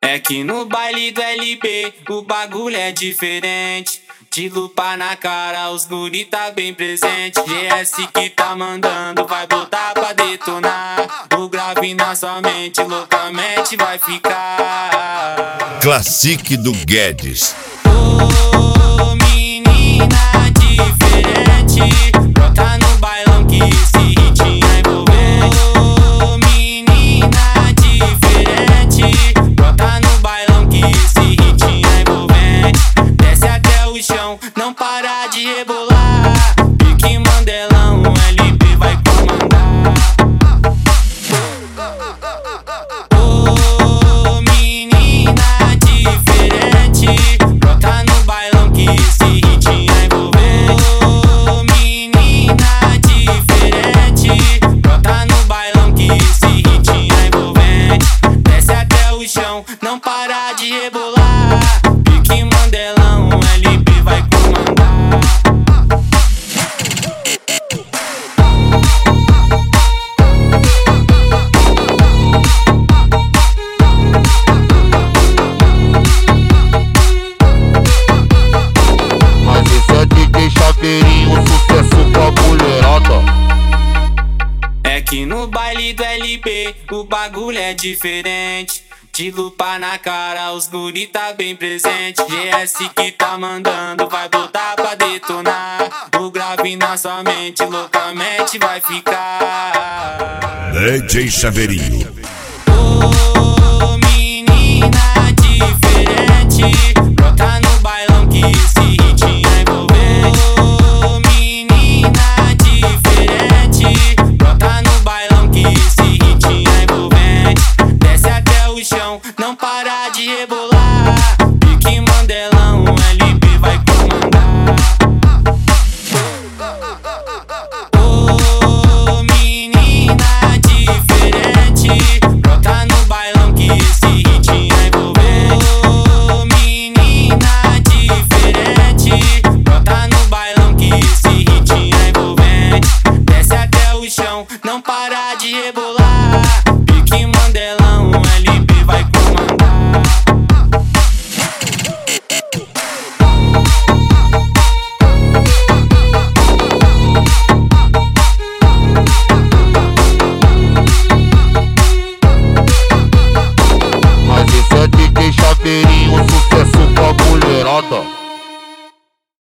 É que no baile do LB o bagulho é diferente. De lupa na cara, os guri tá bem presente. GS que tá mandando, vai botar pra detonar. O grave na sua mente, loucamente vai ficar. Classique do Guedes. Ô menina diferente, brota no bailão que esse hit é envolvente. Ô menina diferente, brota no bailão que esse hit é envolvente. Desce até o chão, não para de rebolar. Pique Mandelão, LB vai comandar. Ô menina diferente, brota no bailão que esse hit é envolvente. Ô menina diferente, brota no bailão que esse hit é envolvente. Desce até o chão, não para de rebolar. Pique Mandelão, LB vai comandar. Mas esse é DJ Chaveirinho, sucesso pra mulherada. É que no baile do LB o bagulho é diferente. De lupa na cara, os guri tá bem presente. GS que tá mandando, vai botar pra detonar. O grave na sua mente, loucamente vai ficar. DJ Chaveirinho.